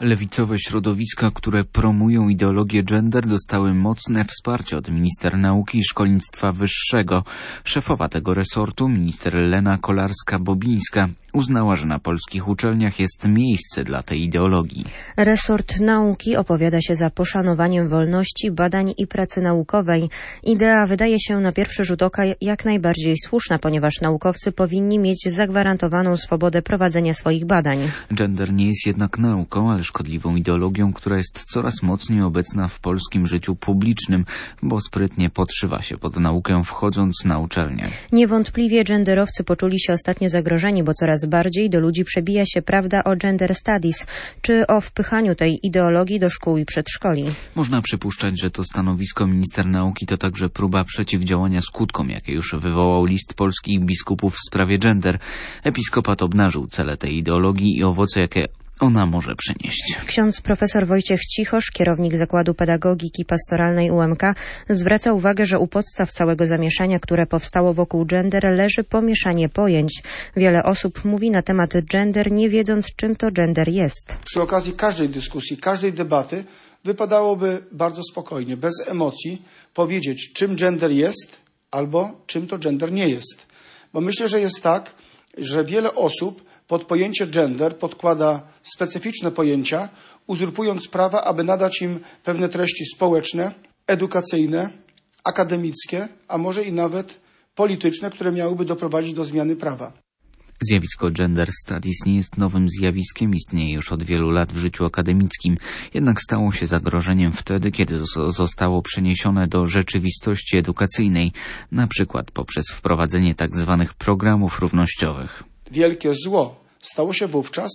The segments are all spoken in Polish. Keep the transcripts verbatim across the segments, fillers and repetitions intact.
Lewicowe środowiska, które promują ideologię gender, dostały mocne wsparcie od minister nauki i szkolnictwa wyższego. Szefowa tego resortu, minister Lena Kolarska-Bobińska, uznała, że na polskich uczelniach jest miejsce dla tej ideologii. Resort nauki opowiada się za poszanowaniem wolności, badań i pracy naukowej. Idea wydaje się na pierwszy rzut oka jak najbardziej słuszna, ponieważ naukowcy powinni mieć zagwarantowaną swobodę prowadzenia swoich badań. Gender nie jest jednak nauką, ale szkodliwą ideologią, która jest coraz mocniej obecna w polskim życiu publicznym, bo sprytnie podszywa się pod naukę, wchodząc na uczelnię. Niewątpliwie genderowcy poczuli się ostatnio zagrożeni, bo coraz bardziej do ludzi przebija się prawda o gender studies, czy o wpychaniu tej ideologii do szkół i przedszkoli. Można przypuszczać, że to stanowisko minister nauki to także próba przeciwdziałania skutkom, jakie już wywołał list polskich biskupów w sprawie gender. Episkopat obnażył cele tej ideologii i owoce, jakie ona może przynieść. Ksiądz profesor Wojciech Cichosz, kierownik Zakładu Pedagogiki Pastoralnej U M K, zwraca uwagę, że u podstaw całego zamieszania, które powstało wokół gender, leży pomieszanie pojęć. Wiele osób mówi na temat gender, nie wiedząc, czym to gender jest. Przy okazji każdej dyskusji, każdej debaty wypadałoby bardzo spokojnie, bez emocji powiedzieć, czym gender jest albo czym to gender nie jest. Bo myślę, że jest tak, że wiele osób pod pojęcie gender podkłada specyficzne pojęcia, uzurpując prawa, aby nadać im pewne treści społeczne, edukacyjne, akademickie, a może i nawet polityczne, które miałyby doprowadzić do zmiany prawa. Zjawisko gender studies nie jest nowym zjawiskiem, istnieje już od wielu lat w życiu akademickim, jednak stało się zagrożeniem wtedy, kiedy zostało przeniesione do rzeczywistości edukacyjnej, na przykład poprzez wprowadzenie tzw. programów równościowych. Wielkie zło stało się wówczas,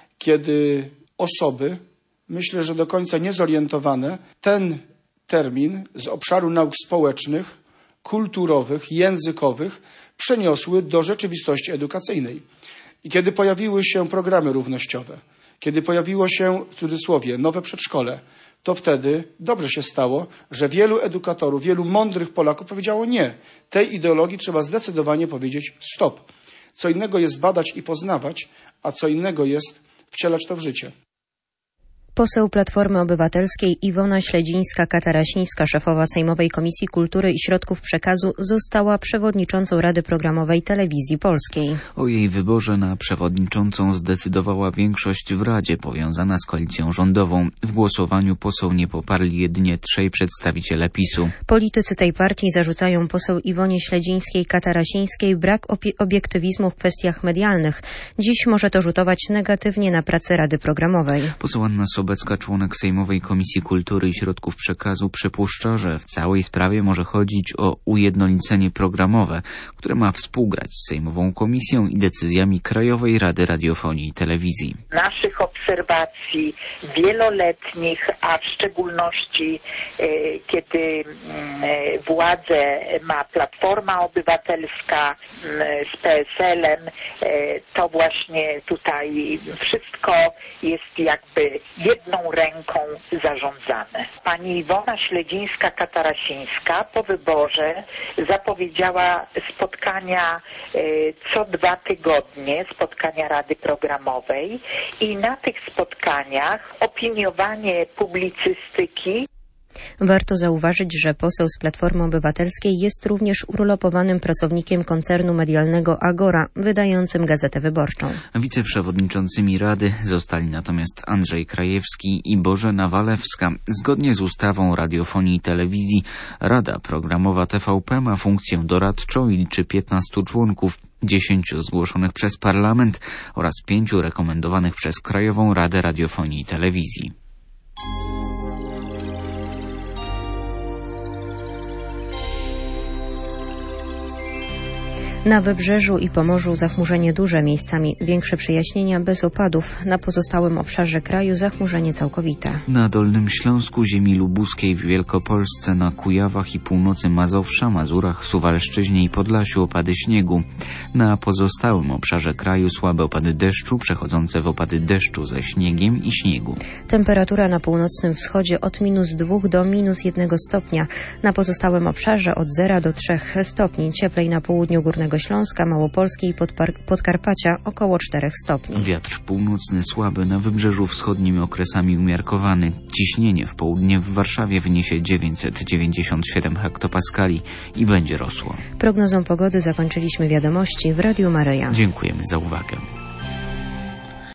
kiedy osoby, myślę, że do końca niezorientowane, ten termin z obszaru nauk społecznych, kulturowych, językowych przeniosły do rzeczywistości edukacyjnej. I kiedy pojawiły się programy równościowe, kiedy pojawiło się, w cudzysłowie, nowe przedszkole, to wtedy dobrze się stało, że wielu edukatorów, wielu mądrych Polaków powiedziało nie. Tej ideologii trzeba zdecydowanie powiedzieć stop. Co innego jest badać i poznawać, a co innego jest wcielać to w życie. Poseł Platformy Obywatelskiej Iwona Śledzińska-Katarasińska, szefowa Sejmowej Komisji Kultury i Środków Przekazu, została przewodniczącą Rady Programowej Telewizji Polskiej. O jej wyborze na przewodniczącą zdecydowała większość w Radzie powiązana z koalicją rządową. W głosowaniu poseł nie poparli jedynie trzej przedstawiciele PiSu. Politycy tej partii zarzucają poseł Iwonie Śledzińskiej-Katarasińskiej brak obiektywizmu w kwestiach medialnych. Dziś może to rzutować negatywnie na pracę Rady Programowej. Poseł Anna Sobecka, członek Sejmowej Komisji Kultury i Środków Przekazu, przypuszcza, że w całej sprawie może chodzić o ujednolicenie programowe, które ma współgrać z Sejmową Komisją i decyzjami Krajowej Rady Radiofonii i Telewizji. Naszych obserwacji wieloletnich, a w szczególności e, kiedy e, władzę ma Platforma Obywatelska e, z P S L-em, e, to właśnie tutaj wszystko jest jakby jedną ręką zarządzane. Pani Iwona Śledzińska-Katarasińska po wyborze zapowiedziała spotkania e, co dwa tygodnie, spotkania Rady Programowej i na tych spotkaniach opiniowanie publicystyki. Warto zauważyć, że poseł z Platformy Obywatelskiej jest również urlopowanym pracownikiem koncernu medialnego Agora, wydającym Gazetę Wyborczą. Wiceprzewodniczącymi Rady zostali natomiast Andrzej Krajewski i Bożena Walewska. Zgodnie z ustawą radiofonii i telewizji Rada Programowa T V P ma funkcję doradczą i liczy piętnastu członków, dziesięciu zgłoszonych przez Parlament oraz pięciu rekomendowanych przez Krajową Radę Radiofonii i Telewizji. Na Wybrzeżu i Pomorzu zachmurzenie duże, miejscami większe przejaśnienia bez opadów. Na pozostałym obszarze kraju zachmurzenie całkowite. Na Dolnym Śląsku, ziemi lubuskiej, w Wielkopolsce, na Kujawach i północy Mazowsza, Mazurach, Suwalszczyźnie i Podlasiu opady śniegu. Na pozostałym obszarze kraju słabe opady deszczu, przechodzące w opady deszczu ze śniegiem i śniegu. Temperatura na północnym wschodzie od minus dwóch do minus jednego stopnia. Na pozostałym obszarze od zera do trzech stopni. Cieplej na południu Górnego Górnego Śląska, Małopolski i Podpar- Podkarpacia około czterech stopni. Wiatr północny słaby, na wybrzeżu wschodnim okresami umiarkowany. Ciśnienie w południe w Warszawie wyniesie dziewięćset dziewięćdziesiąt siedem hektopaskali i będzie rosło. Prognozą pogody zakończyliśmy wiadomości w Radiu Maryja. Dziękujemy za uwagę.